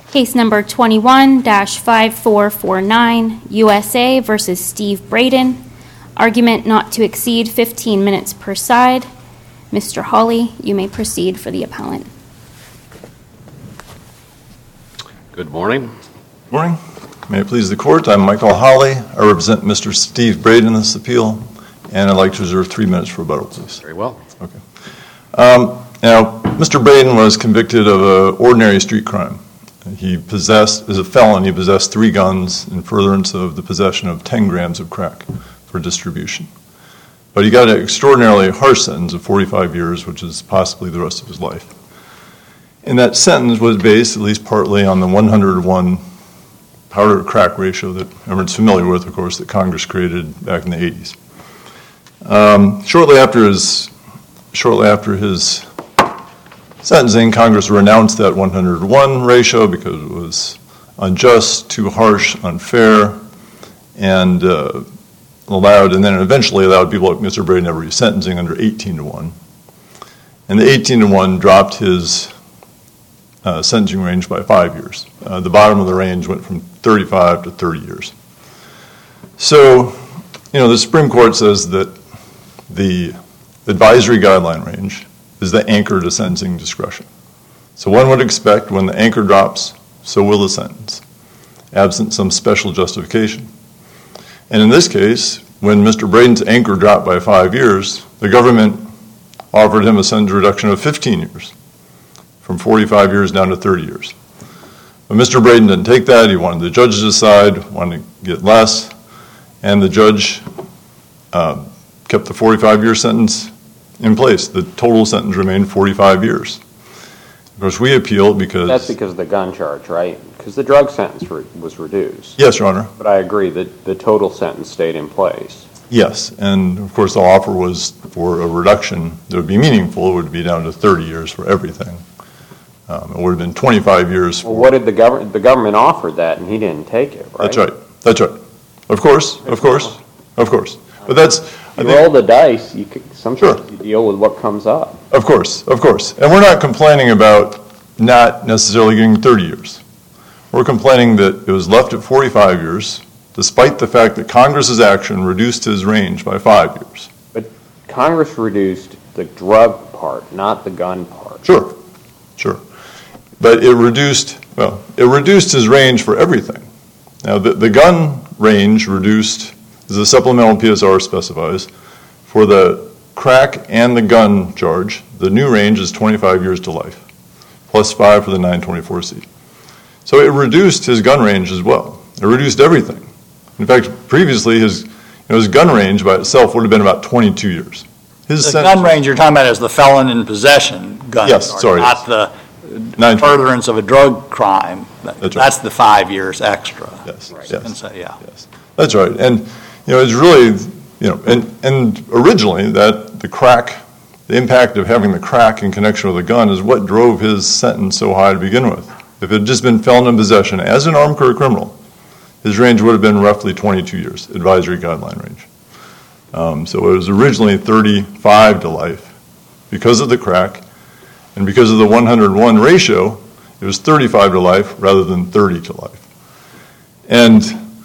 Case number 21-5449, USA versus Steve Braden. Argument not to exceed 15 minutes per side. Mr. Hawley, you may proceed for the appellant. Good morning. Good morning. May it please the court, I'm Michael Hawley. I represent Mr. Steve Braden in this appeal, and I'd like to reserve 3 minutes for rebuttal, please. Very well. Okay. Now, Mr. Braden was convicted of an ordinary street crime. He possessed, as a felon, he possessed 3 guns in furtherance of the possession of 10 grams of crack for distribution. But he got an extraordinarily harsh sentence of 45 years, which is possibly the rest of his life. And that sentence was based, at least partly, on the 100-to-1 powder-to-crack ratio that everyone's familiar with, of course, that Congress created back in the 80s. Shortly after his sentencing, Congress renounced that 100-to-1 ratio because it was unjust, too harsh, unfair, and then eventually allowed people like Mr. Braden to have resentencing under 18-to-1. And the 18-to-1 dropped his sentencing range by 5 years. The bottom of the range went from 35 to 30 years. So, the Supreme Court says that the advisory guideline range is the anchor to sentencing discretion. So one would expect when the anchor drops, so will the sentence, absent some special justification. And in this case, when Mr. Braden's anchor dropped by 5 years, the government offered him a sentence reduction of 15 years, from 45 years down to 30 years. But Mr. Braden didn't take that. He wanted the judge to decide, wanted to get less, and the judge kept the 45-year sentence in place. The total sentence remained 45 years. Of course, we appealed because... That's because of the gun charge, right? Because the drug sentence was reduced. Yes, Your Honor. But I agree that the total sentence stayed in place. Yes, and of course the offer was for a reduction that would be meaningful. It would be down to 30 years for everything. It would have been 25 years for... Well, what did the government offer that, and he didn't take it, right? That's right. Of course. But that's... You roll the dice, sometimes you deal with what comes up. Of course. And we're not complaining about not necessarily getting 30 years. We're complaining that it was left at 45 years, despite the fact that Congress's action reduced his range by 5 years. But Congress reduced the drug part, not the gun part. Sure. But it reduced his range for everything. Now, the gun range reduced, as the supplemental PSR specifies, for the crack and the gun charge, the new range is 25 years to life, plus 5 for the 924C. So it reduced his gun range as well. It reduced everything. In fact, previously his gun range by itself would have been about 22 years. The gun range you're talking about is the felon in possession gun charge, not the furtherance of a drug crime. That's the 5 years extra. Yes. That's right. And it's really, and originally that the impact of having the crack in connection with a gun is what drove his sentence so high to begin with. If it had just been felon in possession as an armed career criminal, his range would have been roughly 22 years, advisory guideline range. So it was originally 35 to life. Because of the crack and because of the 101 ratio, it was 35 to life rather than 30 to life. And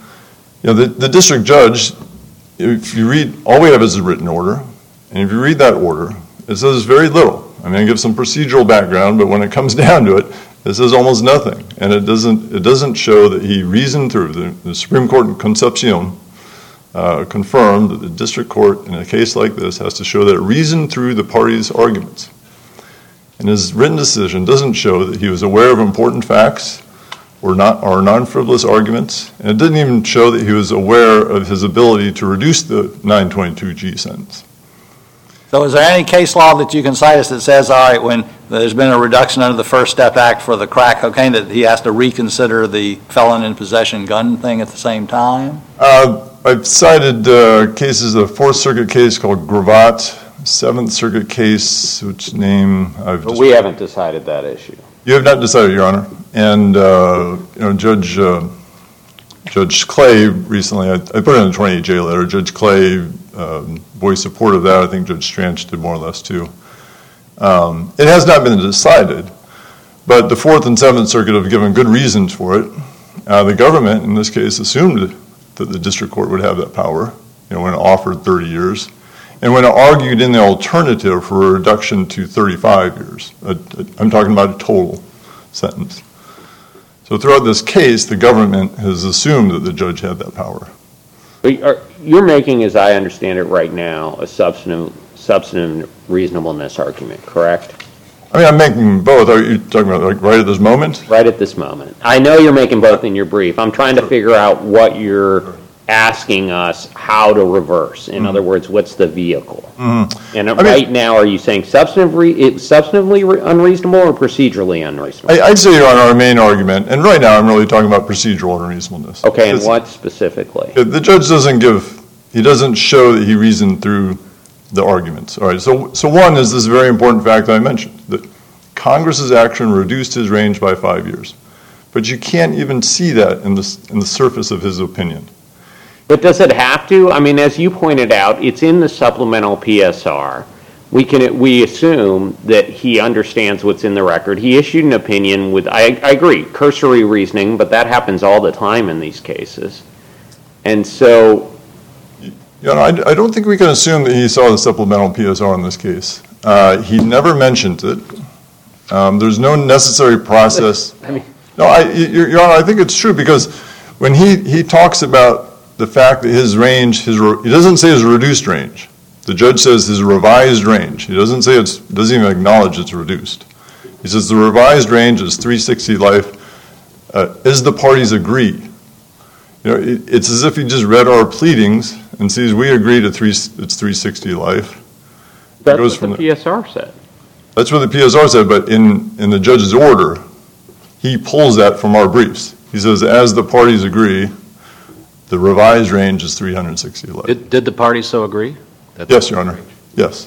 the district judge, if you read, all we have is a written order, and if you read that order, it says very little. I mean, I give some procedural background, but when it comes down to it, it says almost nothing. And it doesn't show that he reasoned through. The Supreme Court in Concepcion confirmed that the district court in a case like this has to show that it reasoned through the parties' arguments. And his written decision doesn't show that he was aware of important facts or non-frivolous arguments, and it didn't even show that he was aware of his ability to reduce the 922G sentence. So is there any case law that you can cite us that says, all right, when there's been a reduction under the First Step Act for the crack cocaine, that he has to reconsider the felon in possession gun thing at the same time? I've cited cases, a Fourth Circuit case called Gravatt, Seventh Circuit case, which name I've But we haven't decided that issue. You have not decided, Your Honor. And Judge Clay recently, I put it in a 28-J letter. Judge Clay voiced support of that. I think Judge Stranch did more or less too. It has not been decided, But the Fourth and Seventh Circuit have given good reasons for it. The government, in this case, assumed that the district court would have that power, when it offered 30 years, and when it argued in the alternative for a reduction to 35 years. I'm talking about a total sentence. So throughout this case, the government has assumed that the judge had that power. You're making, as I understand it right now, a substantive reasonableness argument, correct? I mean, I'm making both. Are you talking about like right at this moment? Right at this moment. I know you're making both in your brief. I'm trying to figure out what you're asking us how to reverse. In other words, what's the vehicle? And right now, are you saying substantively unreasonable or procedurally unreasonable? I'd say you're on our main argument, and right now I'm really talking about procedural unreasonableness. Okay, and what specifically? The judge doesn't show that he reasoned through the arguments. All right, so one is this very important fact that I mentioned, that Congress's action reduced his range by 5 years. But you can't even see that in the surface of his opinion. But does it have to? I mean, as you pointed out, it's in the supplemental PSR. We assume that he understands what's in the record. He issued an opinion with, I agree, cursory reasoning, but that happens all the time in these cases. And so... I don't think we can assume that he saw the supplemental PSR in this case. He never mentioned it. There's no necessary process. Your Honor, I think it's true because when he talks about the fact that his range, he doesn't say his reduced range. The judge says his revised range. He doesn't even acknowledge it's reduced. He says the revised range is 360 life as the parties agree. It's as if he just read our pleadings and sees we agree to it's 360 life. That's what the PSR said. That's what the PSR said, but in the judge's order, he pulls that from our briefs. He says, as the parties agree, the revised range is 360 life. Did the parties so agree? Yes, Your Honor. Yes.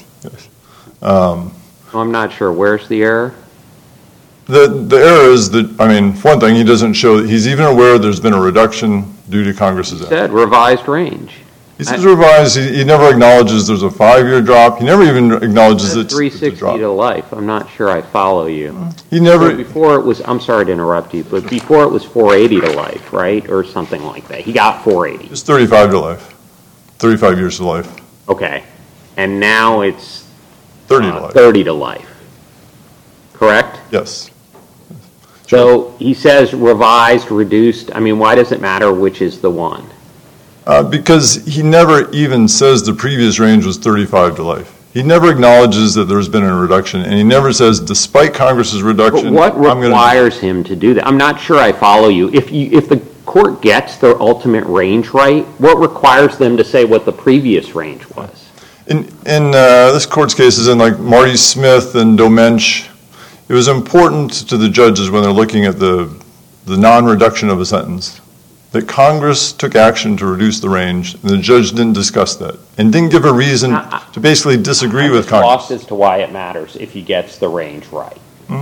I'm not sure. Where's the error? The error is that, for one thing, he doesn't show that he's even aware there's been a reduction due to Congress's action. He said revised range. He says revised. He never acknowledges there's a 5-year drop. He never even acknowledges it's a drop. 360 to life. I'm not sure I follow you. He never. So before it was, I'm sorry to interrupt you, but before it was 480 to life, right? Or something like that. He got 480. It's 35 to life. 35 years to life. Okay. And now it's 30 to life. 30 to life. Correct? Yes. So he says revised, reduced. Why does it matter which is the one? Because he never even says the previous range was 35 to life. He never acknowledges that there's been a reduction, and he never says, despite Congress's reduction, but what requires him to do that? I'm not sure I follow you. If the court gets their ultimate range right, what requires them to say what the previous range was? In this court's cases, in like Marty Smith and Domench, it was important to the judges when they're looking at the non-reduction of a sentence that Congress took action to reduce the range, and the judge didn't discuss that and didn't give a reason to basically disagree with Congress. I'm lost as to why it matters if he gets the range right.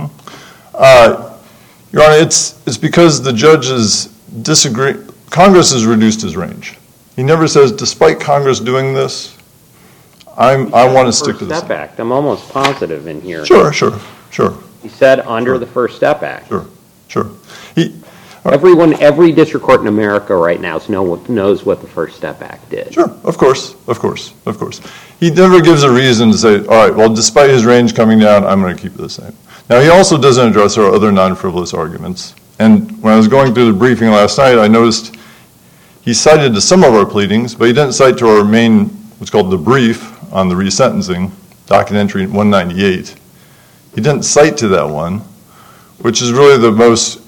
Your Honor, it's because the judges disagree. Congress has reduced his range. He never says, despite Congress doing this, I want to stick to this. First Step Act. I'm almost positive in here. Sure. He said under the First Step Act. Sure. Every district court in America right now knows what the First Step Act did. Sure, of course. He never gives a reason to say, all right, well, despite his range coming down, I'm going to keep it the same. Now, he also doesn't address our other non-frivolous arguments. And when I was going through the briefing last night, I noticed he cited to some of our pleadings, but he didn't cite to our main, what's called the brief on the resentencing, docket entry 198. He didn't cite to that one, which is really the most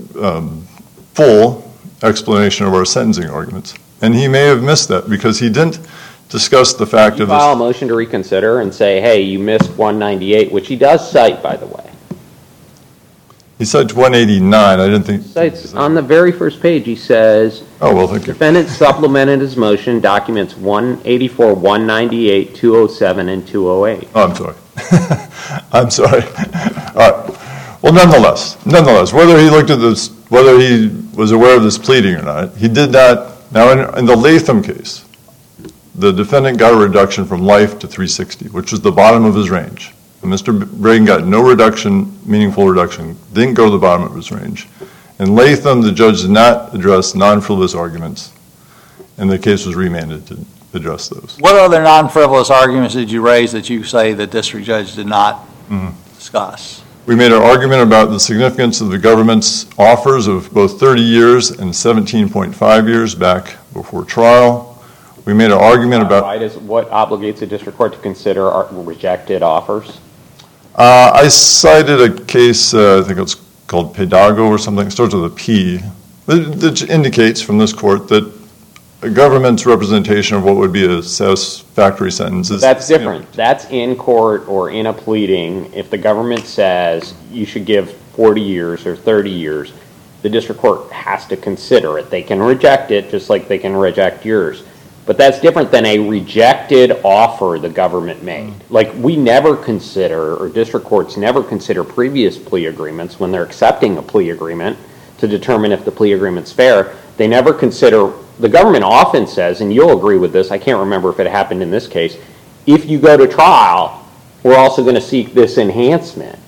full explanation of our sentencing arguments. And he may have missed that because he didn't discuss the fact of this. File a motion to reconsider and say, hey, you missed 198, which he does cite, by the way. He cites 189. I didn't think. Cites on the very first page. He says, thank you. Defendant supplemented his motion, documents 184, 198, 207, and 208. Oh, I'm sorry. I'm sorry. All right. Well, nonetheless, whether he looked at this, whether he was aware of this pleading or not, he did not. Now, in the Latham case, the defendant got a reduction from life to 360, which was the bottom of his range. Mr. Braden got no reduction, meaningful reduction, didn't go to the bottom of his range. In Latham, the judge did not address non-frivolous arguments, and the case was remanded to address those. What other non-frivolous arguments did you raise that you say the district judge did not discuss? We made an argument about the significance of the government's offers of both 30 years and 17.5 years back before trial. We made an argument about... What obligates a district court to consider rejected offers? I cited a case, I think it's called Pedago or something, it starts with a P, that indicates from this court that a government's representation of what would be a satisfactory sentence is... That's different. That's in court or in a pleading. If the government says you should give 40 years or 30 years, the district court has to consider it. They can reject it just like they can reject yours. But that's different than a rejected offer the government made. Like, we never consider, or district courts never consider previous plea agreements when they're accepting a plea agreement to determine if the plea agreement's fair. They never consider, the government often says, and you'll agree with this, I can't remember if it happened in this case, if you go to trial, we're also going to seek this enhancement.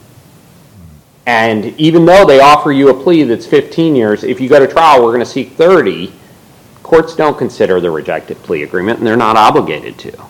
And even though they offer you a plea that's 15 years, if you go to trial, we're going to seek 30. Courts don't consider the rejected plea agreement, and they're not obligated to.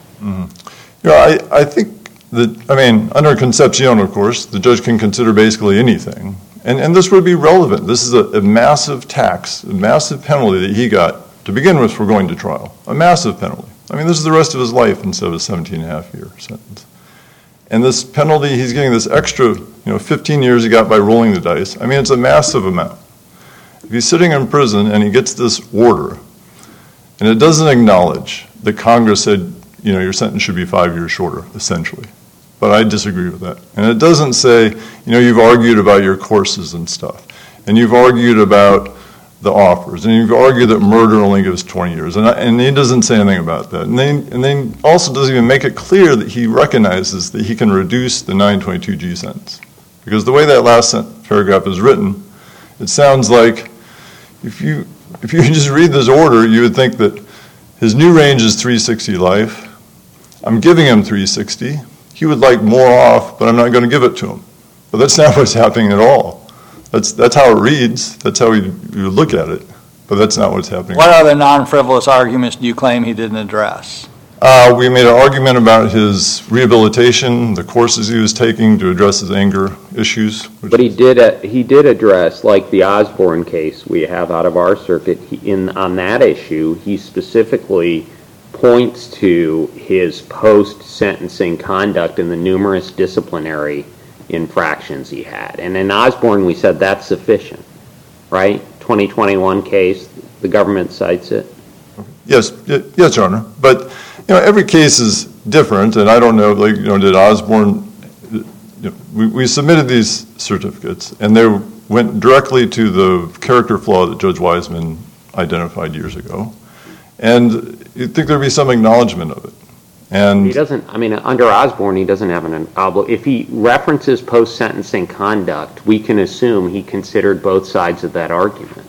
I think that, under Concepcion, of course, the judge can consider basically anything. And this would be relevant. This is a massive tax, a massive penalty that he got to begin with for going to trial. A massive penalty. This is the rest of his life instead of a 17.5-year sentence. And this penalty, he's getting this extra, 15 years he got by rolling the dice. It's a massive amount. If he's sitting in prison and he gets this order, and it doesn't acknowledge that Congress said, your sentence should be 5 years shorter, essentially. But I disagree with that. And it doesn't say, you've argued about your courses and stuff. And you've argued about the offers. And you've argued that murder only gives 20 years. And he doesn't say anything about that. And then also doesn't even make it clear that he recognizes that he can reduce the 922G sentence. Because the way that last paragraph is written, it sounds like if you just read this order, you would think that his new range is 360 life. I'm giving him 360. He would like more off, but I'm not going to give it to him. But that's not what's happening at all. That's how it reads. That's how you look at it. But that's not what's happening. What other non-frivolous arguments do you claim he didn't address? We made an argument about his rehabilitation, the courses he was taking to address his anger issues. But he did address, like the Osborne case we have out of our circuit, on that issue, he specifically points to his post-sentencing conduct and the numerous disciplinary infractions he had. And in Osborne, we said that's sufficient, right? 2021 case, the government cites it. Yes, Your Honor. But every case is different, and I don't know. Did Osborne? We submitted these certificates, and they went directly to the character flaw that Judge Wiseman identified years ago, and you'd think there'd be some acknowledgement of it. And he doesn't. Under Osborne, he doesn't have an obligation. If he references post-sentencing conduct, we can assume he considered both sides of that argument.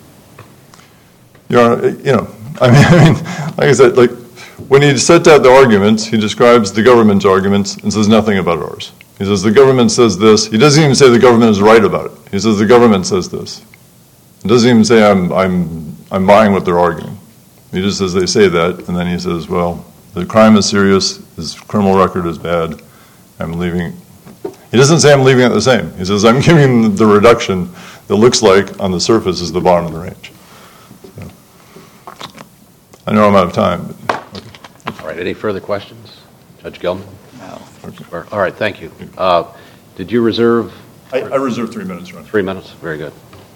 Your Honor, like I said, when he sets out the arguments, he describes the government's arguments and says nothing about ours. He says the government says this. He doesn't even say the government is right about it. He says the government says this. He doesn't even say I'm buying what they're arguing. He just says they say that, and then he says, well, the crime is serious, his criminal record is bad, I'm leaving. He doesn't say I'm leaving it the same. He says I'm giving the reduction that looks like on the surface is the bottom of the range. So, I know I'm out of time. All right, any further questions? Judge Gilman? No. All right, thank you. Did you reserve? I reserve 3 minutes, Your Honor. 3 minutes, very good.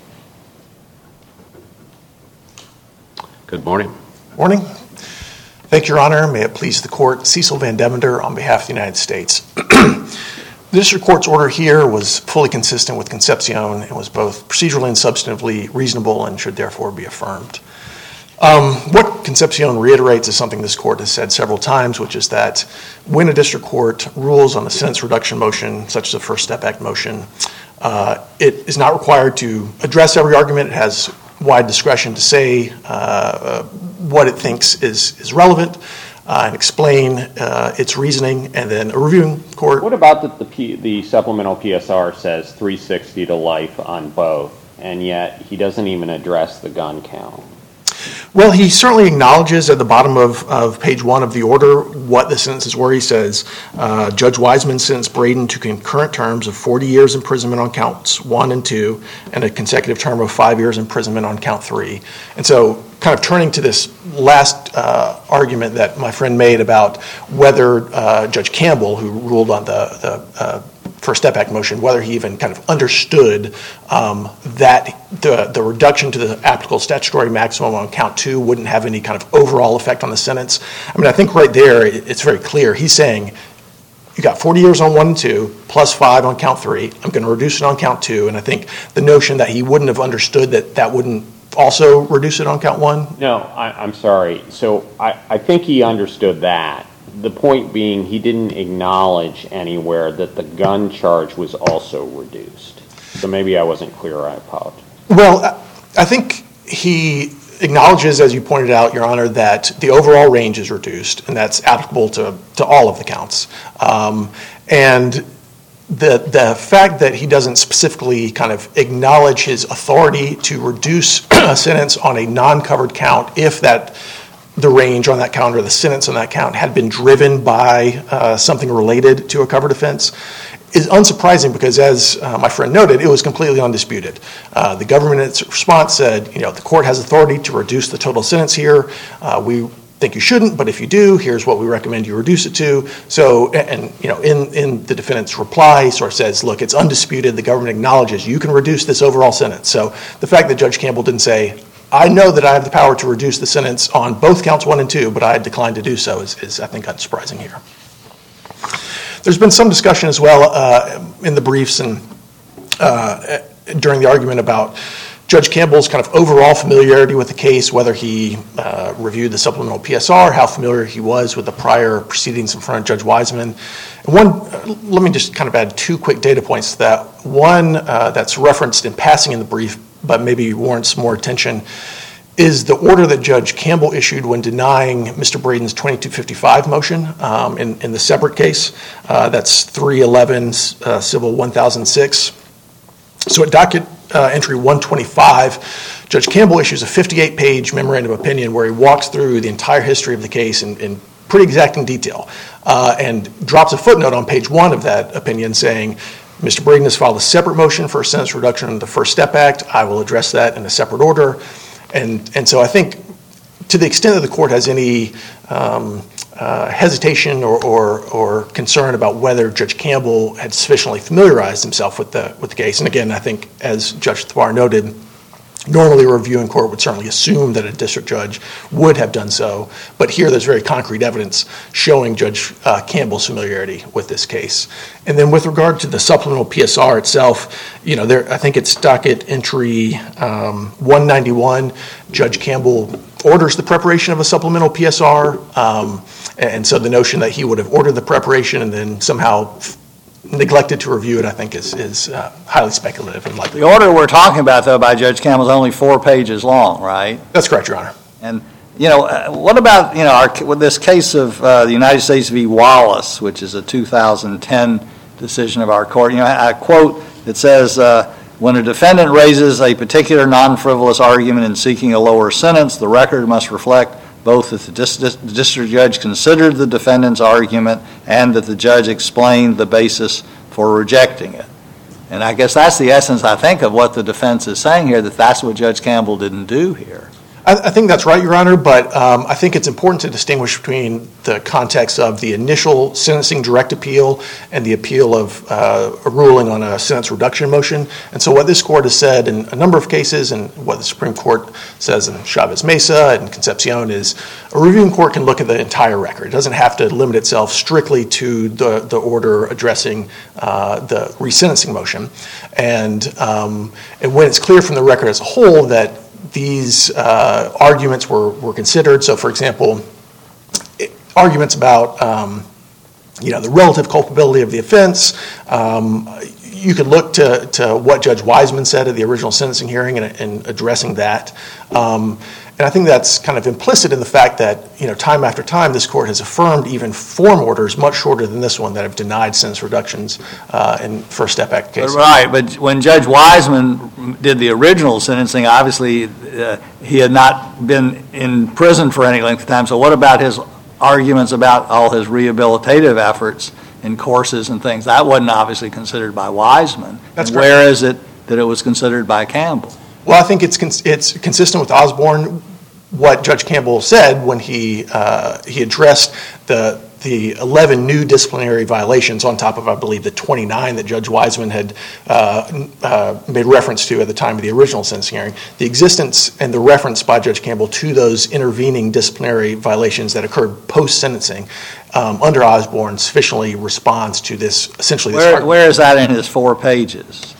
Good morning. Morning. Thank you, Your Honor. May it please the court, Cecil Van Devender on behalf of the United States. The district court's order here was fully consistent with Concepcion and was both procedurally and substantively reasonable and should therefore be affirmed. What Concepcion reiterates is something this court has said several times, which is that when a district court rules on a sentence reduction motion, such as a First Step Act motion, it is not required to address every argument. It has wide discretion to say what it thinks is relevant. and explain its reasoning, and then a reviewing court. What about the supplemental PSR says 360 to life on both, and yet he doesn't even address the gun count? Well, he certainly acknowledges at the bottom of page 1 of the order what the sentences were. He says, Judge Wiseman sentenced Braden to concurrent terms of 40 years imprisonment on counts 1 and 2, and a consecutive term of 5 years imprisonment on count 3. And so, kind of turning to this last argument that my friend made about whether Judge Campbell, who ruled on the First Step Act motion, whether he even kind of understood that the reduction to the applicable statutory maximum on count 2 wouldn't have any kind of overall effect on the sentence. I mean, I think right there it's very clear. He's saying, you got 40 years on 1 and 2, plus 5 on count 3. I'm going to reduce it on count 2. And I think the notion that he wouldn't have understood that wouldn't also reduce it on count 1? No, I'm sorry. So I think he understood that. The point being, he didn't acknowledge anywhere that the gun charge was also reduced. So maybe I wasn't clear. I apologize. Well, I think he acknowledges, as you pointed out, Your Honor, that the overall range is reduced, and that's applicable to all of the counts. And the fact that he doesn't specifically kind of acknowledge his authority to reduce a sentence on a non-covered count if the range on that count or the sentence on that count had been driven by something related to a covered offense is unsurprising because, as my friend noted, it was completely undisputed. The government in its response said, the court has authority to reduce the total sentence here. We think you shouldn't, but if you do, here's what we recommend you reduce it to. So, in the defendant's reply, he sort of says, look, it's undisputed. The government acknowledges you can reduce this overall sentence. So the fact that Judge Campbell didn't say, I know that I have the power to reduce the sentence on both counts 1 and 2, but I declined to do so is I think, unsurprising here. There's been some discussion as well in the briefs and during the argument about Judge Campbell's kind of overall familiarity with the case, whether he reviewed the supplemental PSR, how familiar he was with the prior proceedings in front of Judge Wiseman. And let me just kind of add 2 quick data points to that. One that's referenced in passing in the brief, but maybe warrants more attention, is the order that Judge Campbell issued when denying Mr. Braden's 2255 motion in the separate case. That's 311 Civil 1006. So at docket entry 125, Judge Campbell issues a 58-page memorandum of opinion where he walks through the entire history of the case in pretty exacting detail and drops a footnote on page 1 of that opinion saying, Mr. Braden has filed a separate motion for a sentence reduction under the First Step Act. I will address that in a separate order. And so I think to the extent that the court has any hesitation or concern about whether Judge Campbell had sufficiently familiarized himself with the case, and again, I think as Judge Thwar noted, normally a reviewing court would certainly assume that a district judge would have done so, but here there's very concrete evidence showing Judge Campbell's familiarity with this case. And then with regard to the supplemental PSR itself, I think it's docket entry 191. Judge Campbell orders the preparation of a supplemental PSR, and so the notion that he would have ordered the preparation and then somehow neglected to review it, I think, is highly speculative and likely. The order we're talking about, though, by Judge Campbell is only 4 pages long, right? That's correct, Your Honor. And, what about, with this case of the United States v. Wallace, which is a 2010 decision of our court, a quote that says, when a defendant raises a particular non-frivolous argument in seeking a lower sentence, the record must reflect both that the district judge considered the defendant's argument and that the judge explained the basis for rejecting it. And I guess that's the essence, I think, of what the defense is saying here, that's what Judge Campbell didn't do here. I think that's right, Your Honor, but I think it's important to distinguish between the context of the initial sentencing direct appeal and the appeal of a ruling on a sentence reduction motion. And so what this court has said in a number of cases and what the Supreme Court says in Chavez Mesa and Concepcion is a reviewing court can look at the entire record. It doesn't have to limit itself strictly to the order addressing the resentencing motion. And when it's clear from the record as a whole that these arguments were considered. So, for example, arguments about the relative culpability of the offense. You could look to what Judge Wiseman said at the original sentencing hearing and addressing that. And I think that's kind of implicit in the fact that, time after time, this court has affirmed even form orders much shorter than this one that have denied sentence reductions in First Step Act cases. Right, but when Judge Wiseman did the original sentencing, obviously he had not been in prison for any length of time. So what about his arguments about all his rehabilitative efforts and courses and things? That wasn't obviously considered by Wiseman. That's correct. Where is it that it was considered by Campbell? Well, I think it's consistent with Osborne, what Judge Campbell said when he addressed the 11 new disciplinary violations on top of, I believe, the 29 that Judge Wiseman had made reference to at the time of the original sentencing hearing. The existence and the reference by Judge Campbell to those intervening disciplinary violations that occurred post-sentencing under Osborne sufficiently responds to this, essentially this argument. Where is that in his 4 pages?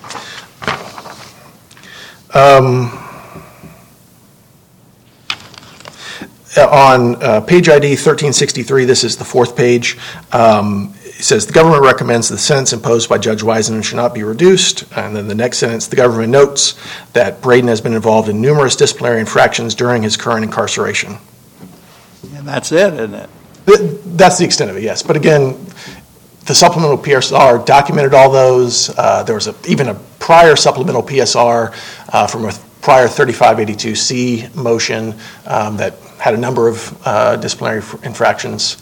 On page ID 1363, this is the 4th page, it says, the government recommends the sentence imposed by Judge Wiseman should not be reduced. And then the next sentence, the government notes that Braden has been involved in numerous disciplinary infractions during his current incarceration. And that's it, isn't it? That's the extent of it, yes. But again, the supplemental PSR documented all those. There was even a prior supplemental PSR from a prior 3582C motion that had a number of disciplinary infractions.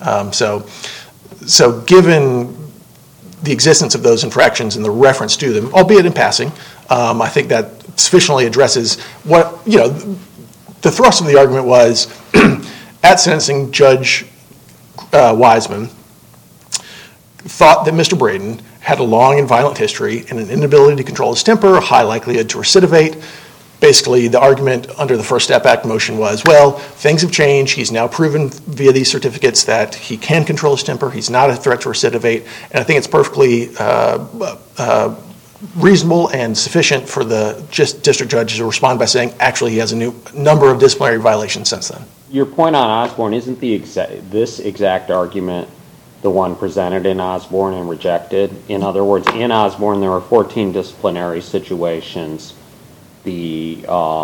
So given the existence of those infractions and the reference to them, albeit in passing, I think that sufficiently addresses what, the thrust of the argument was at sentencing, Judge Wiseman thought that Mr. Braden had a long and violent history and an inability to control his temper, a high likelihood to recidivate. Basically, the argument under the First Step Act motion was, well, things have changed. He's now proven via these certificates that he can control his temper. He's not a threat to recidivate. And I think it's perfectly reasonable and sufficient for the district judge to respond by saying, actually, he has a new number of disciplinary violations since then. Your point on Osborne, isn't this exact argument the one presented in Osborne and rejected? In other words, in Osborne, there were 14 disciplinary situations. The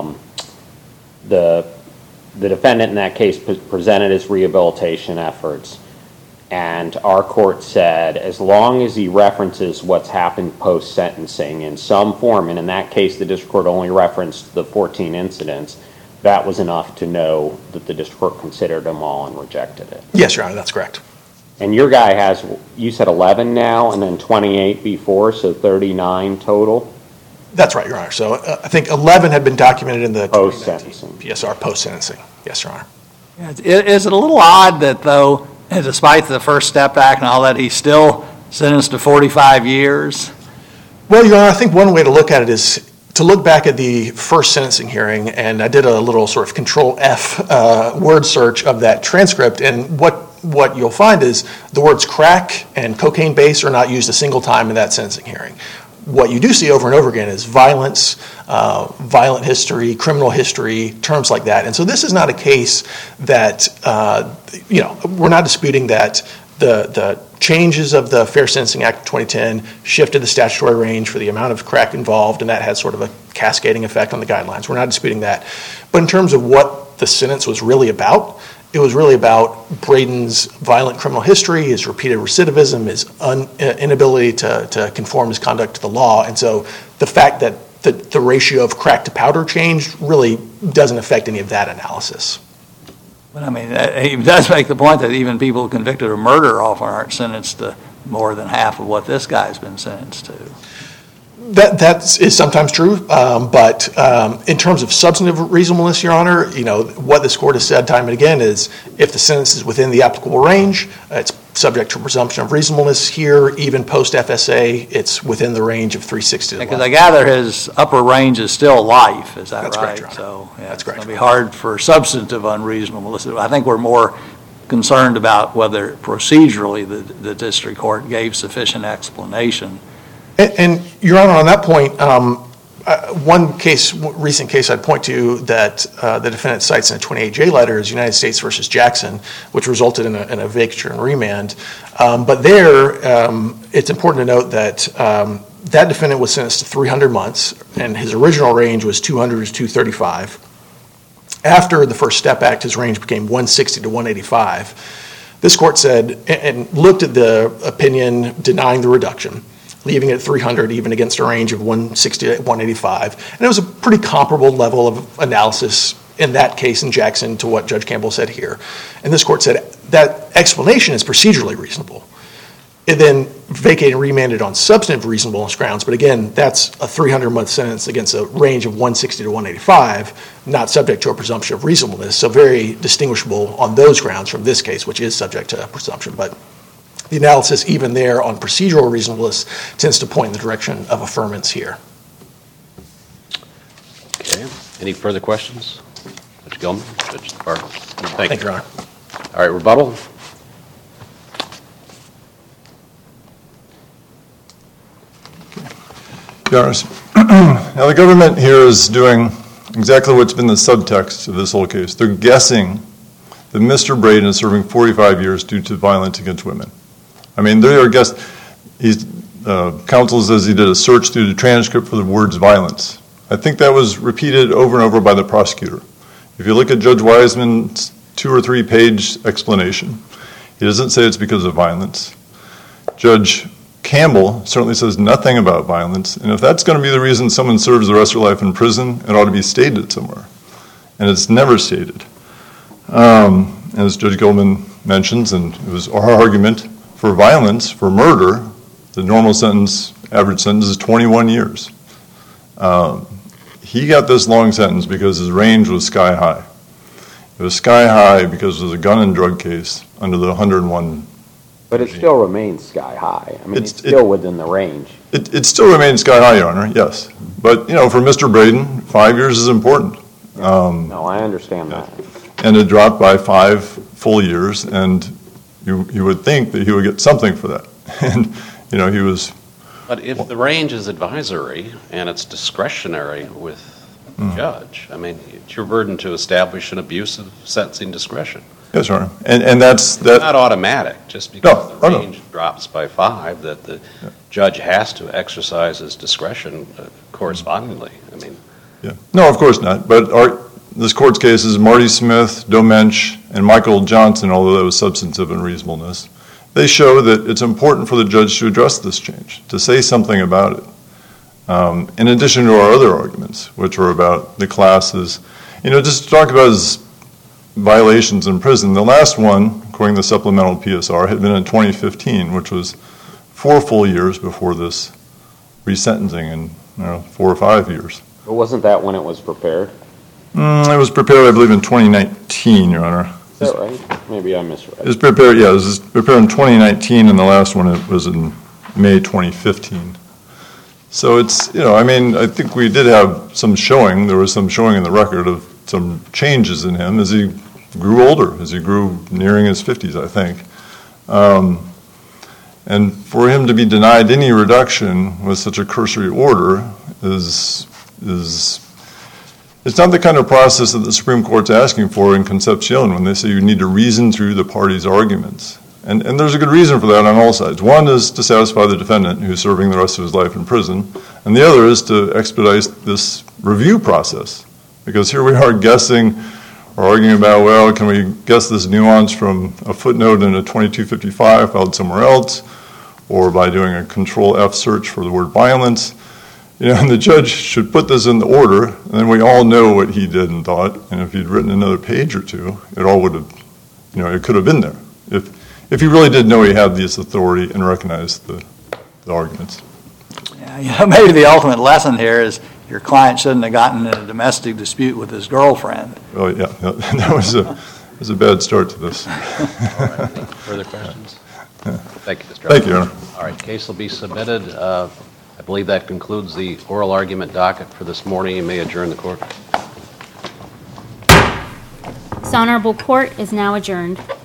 defendant in that case presented his rehabilitation efforts, and our court said as long as he references what's happened post-sentencing in some form, and in that case the district court only referenced the 14 incidents, that was enough to know that the district court considered them all and rejected it. Yes, Your Honor, that's correct. And your guy has, you said 11 now and then 28 before, so 39 total? That's right, Your Honor. So I think 11 had been documented in the post-sentencing PSR post-sentencing. Yes, Your Honor. Is it a little odd that, though, despite the First Step Act and all that, he's still sentenced to 45 years? Well, Your Honor, I think one way to look at it is to look back at the first sentencing hearing, and I did a little sort of Control F word search of that transcript, and what you'll find is the words crack and cocaine base are not used a single time in that sentencing hearing. What you do see over and over again is violence, violent history, criminal history, terms like that. And so this is not a case that, we're not disputing that the changes of the Fair Sentencing Act of 2010 shifted the statutory range for the amount of crack involved, and that had sort of a cascading effect on the guidelines. We're not disputing that. But in terms of what the sentence was really about, it was really about Braden's violent criminal history, his repeated recidivism, his inability to conform his conduct to the law. And so the fact that the ratio of crack to powder changed really doesn't affect any of that analysis. But I mean, he does make the point that even people convicted of murder often aren't sentenced to more than half of what this guy's been sentenced to. That is sometimes true, but in terms of substantive reasonableness, Your Honor, what this court has said time and again is if the sentence is within the applicable range, it's subject to presumption of reasonableness. Here, even post-FSA, it's within the range of 360 to life. Because I gather his upper range is still life, is that That's right? Correct, Your Honor. So That's correct. It's going to be hard for substantive unreasonableness. I think we're more concerned about whether procedurally the district court gave sufficient explanation. And Your Honor, on that point, one recent case I'd point to that the defendant cites in a 28J letter is United States versus Jackson, which resulted in a vacature and remand. But there, it's important to note that that defendant was sentenced to 300 months, and his original range was 200 to 235. after the First Step Act, his range became 160 to 185. This court said, and looked at the opinion denying the reduction, leaving it at 300 even against a range of 160 to 185. And it was a pretty comparable level of analysis in that case in Jackson to what Judge Campbell said here. And this court said that explanation is procedurally reasonable. It then vacated and remanded on substantive reasonableness grounds, but again, that's a 300-month sentence against a range of 160 to 185, not subject to a presumption of reasonableness, so very distinguishable on those grounds from this case, which is subject to a presumption. But the analysis even there on procedural reasonableness tends to point in the direction of affirmance here. Okay. Any further questions? Judge Gilman? Judge Bartlett? Thank you. Your Honor. All right, rebuttal? Your Honor, now the government here is doing exactly what's been the subtext of this whole case. They're guessing that Mr. Braden is serving 45 years due to violence against women. I mean, they are guessing. Counsel says he did a search through the transcript for the words violence. I think that was repeated over and over by the prosecutor. If you look at Judge Wiseman's 2 or 3 page explanation, he doesn't say it's because of violence. Judge Campbell certainly says nothing about violence, and if that's going to be the reason someone serves the rest of their life in prison, it ought to be stated somewhere. And it's never stated. As Judge Gilman mentions, and it was our argument, for violence, for murder, the normal sentence, average sentence is 21 years. He got this long sentence because his range was sky high. It was sky high because it was a gun and drug case under the 101. But it still remains sky high. I mean, it's still within the range. It still remains sky high, Your Honor, yes. But, for Mr. Braden, 5 years is important. No, I understand that. And it dropped by 5 full years, and you would think that he would get something for that. And, he was... But if the range is advisory and it's discretionary with the judge, I mean, it's your burden to establish an abuse of sentencing discretion. Yes, Your Honor. And that's... It's not automatic, just because the range drops by 5, that the judge has to exercise his discretion correspondingly. I mean... Yeah. No, of course not. But this court's cases, Marty Smith, Domench, and Michael Johnson, although that was substantive unreasonableness, they show that it's important for the judge to address this change, to say something about it. In addition to our other arguments, which are about the classes, just to talk about his violations in prison. The last one, according to the supplemental PSR, had been in 2015, which was 4 full years before this resentencing in 4 or 5 years. But wasn't that when it was prepared? It was prepared, I believe, in 2019, Your Honor. Is that right? Maybe I misread. It was prepared, it was prepared in 2019, and the last one it was in May 2015. So it's, I think we did have some showing. There was some showing in the record of some changes in him as he grew older, as he grew nearing his 50s, I think. And for him to be denied any reduction with such a cursory order is it's not the kind of process that the Supreme Court's asking for in Concepcion when they say you need to reason through the parties' arguments. And there's a good reason for that on all sides. One is to satisfy the defendant who's serving the rest of his life in prison, and the other is to expedite this review process. Because here we are guessing or arguing about, well, can we guess this nuance from a footnote in a 2255 filed somewhere else, or by doing a Control F search for the word violence. And the judge should put this in the order, and then we all know what he did and thought, and if he'd written another page or two, it all would have, it could have been there. If he really did know he had this authority and recognized the arguments. Yeah, maybe the ultimate lesson here is your client shouldn't have gotten in a domestic dispute with his girlfriend. Oh, yeah, that was a bad start to this. All right. Any further questions? Yeah. Thank you, Mr. Thank you, Your Honor. All right, case will be submitted. I believe that concludes the oral argument docket for this morning. You may adjourn the court. This honorable court is now adjourned.